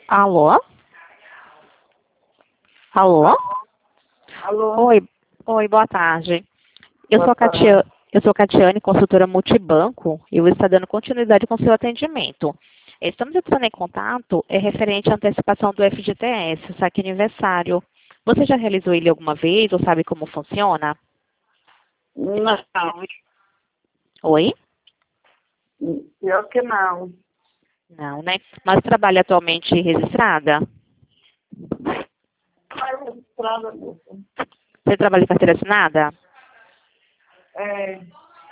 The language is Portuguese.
Alô? Alô? Alô? Oi, boa tarde. Eu Boa sou a tarde. Catiane, consultora multibanco, e eu estou dando continuidade com o seu atendimento. Estamos entrando em contato referente à antecipação do FGTS, o saque aniversário. Você já realizou ele alguma vez ou sabe como funciona? Não, Oi? pior que não. Não, né? Mas trabalha atualmente registrada? Vai registrada, moça. Você trabalha em carteira assinada? É,